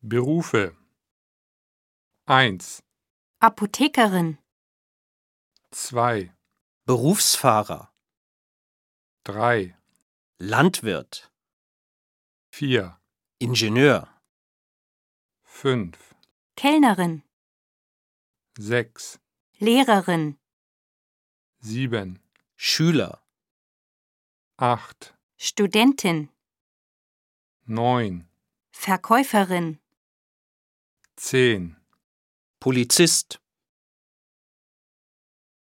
Berufe 1, Apothekerin, 2, Berufsfahrer, 3, Landwirt, 4, Ingenieur, 5, Kellnerin, 6, Lehrerin, 7, Schüler, 8, Studentin, 9, Verkäuferin, 10, Polizist,